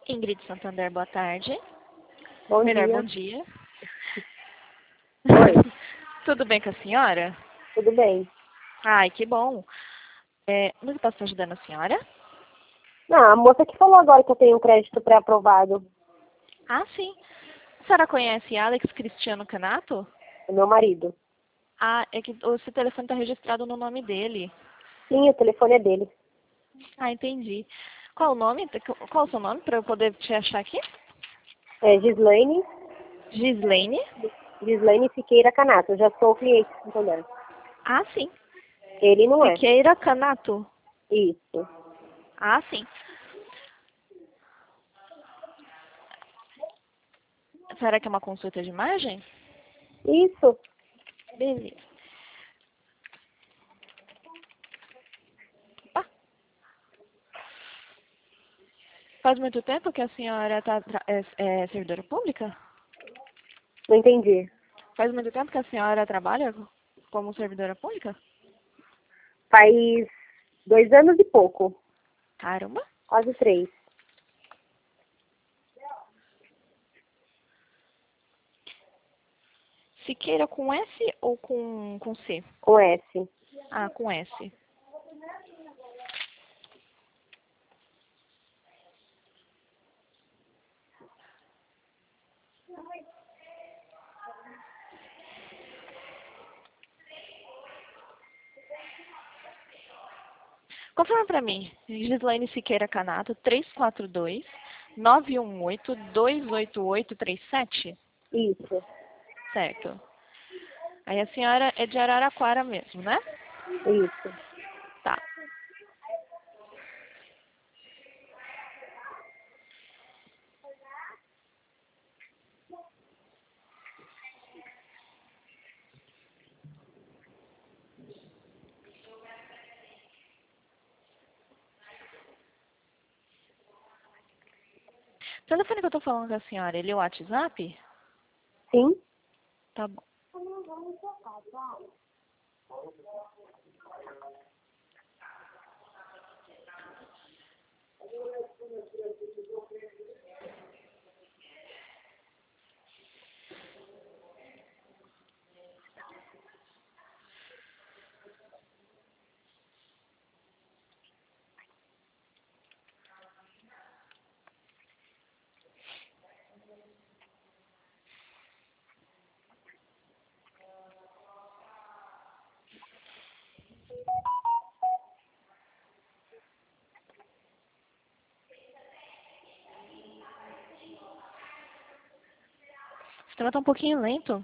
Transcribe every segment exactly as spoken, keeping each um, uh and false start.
Ingrid Santander, boa tarde. Bom Melhor, dia. bom dia. Oi. Tudo bem com a senhora? Tudo bem. Ai, que bom. É, como eu posso ajudando a senhora? Não, a moça que falou agora que eu tenho um crédito pré-aprovado. Ah, sim. A senhora conhece Alex Cristiano Canato? É meu marido. Ah, é que o seu telefone está registrado no nome dele. Sim, o telefone é dele. Ah, entendi. Qual o nome? Qual o seu nome para eu poder te achar aqui? É Gislaine, Gislaine? Gislaine Siqueira Canato. Eu já sou cliente do Santander. Ah, sim. Ele não é. Siqueira Canato. Isso. Ah, sim. Será que é uma consulta de imagem? Isso. Beleza. Ah, faz muito tempo que a senhora tá, tra- é, é servidora pública? Não entendi. Faz muito tempo que a senhora trabalha como servidora pública? Faz dois anos e pouco. Caramba. Quase três. Siqueira com S ou com, com C? Com S. Ah, com S. Confirma pra mim. Gislaine Siqueira Canato, três quatro dois, nove um oito, dois oito oito três sete? Isso. Certo. Aí a senhora é de Araraquara mesmo, né? Isso. Tá. O telefone que eu tô falando com a senhora, ele é o WhatsApp? Sim. Tá bom. O sistema tá um pouquinho lento.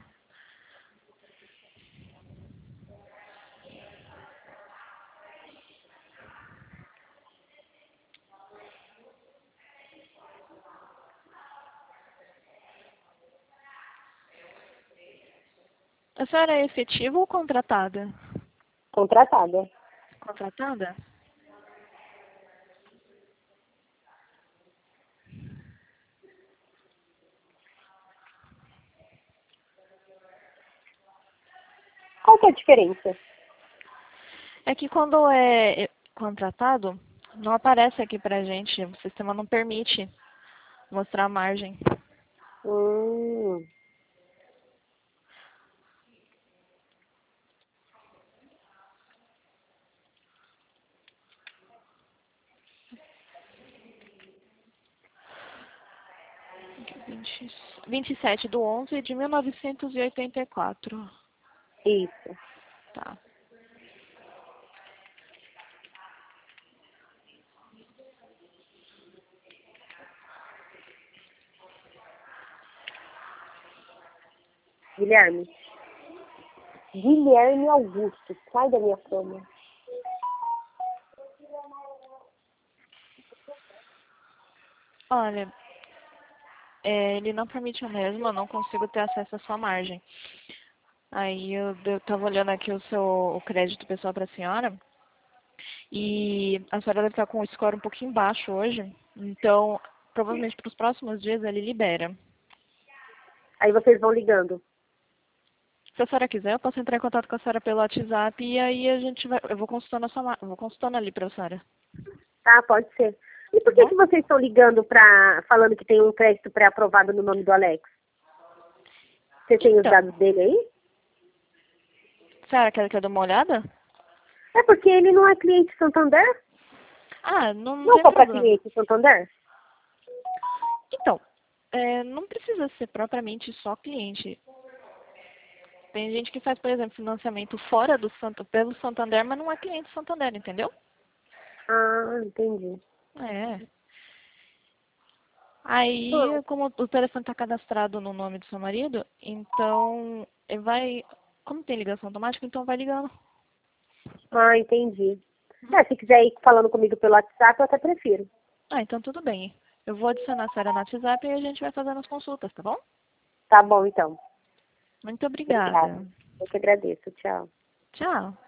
A senhora é efetiva ou contratada? Contratada. Contratada? Qual que é a diferença? É que quando é contratado, não aparece aqui pra gente. O sistema não permite mostrar a margem. Hum. vinte, vinte e sete do onze de mil novecentos e oitenta e quatro. Isso. Tá. Guilherme. Guilherme Augusto. Sai da minha cama. Olha, é, ele não permite o mesmo, eu não consigo ter acesso à sua margem. Aí eu, eu tava olhando aqui o seu o crédito pessoal pra senhora. E a senhora deve estar com o score um pouquinho baixo hoje. Então, provavelmente para os próximos dias ele libera. Aí vocês vão ligando. Se a senhora quiser, eu posso entrar em contato com a senhora pelo WhatsApp e aí a gente vai. Eu vou consultando a sua, ma- eu vou consultando ali para a senhora. Tá, pode ser. E por tá que, bom? que vocês estão ligando pra, falando que tem um crédito pré-aprovado no nome do Alex? Você tem os Então, dados dele aí? será que ela quer dar uma olhada? É porque ele não é cliente Santander? Ah, não, não Não tem for para problema. cliente Santander? Então, é, não precisa ser propriamente só cliente. Tem gente que faz, por exemplo, financiamento fora do Santo, pelo Santander, mas não é cliente Santander, entendeu? Ah, entendi. É. Aí, como o telefone está cadastrado no nome do seu marido, então ele vai. Como tem ligação automática, então vai ligando. Ah, entendi. É, se quiser ir falando comigo pelo WhatsApp, eu até prefiro. Ah, então tudo bem. Eu vou adicionar a Sara no WhatsApp e a gente vai fazendo as consultas, tá bom? Tá bom, então. Muito Obrigada. obrigada. Eu que agradeço. Tchau. Tchau.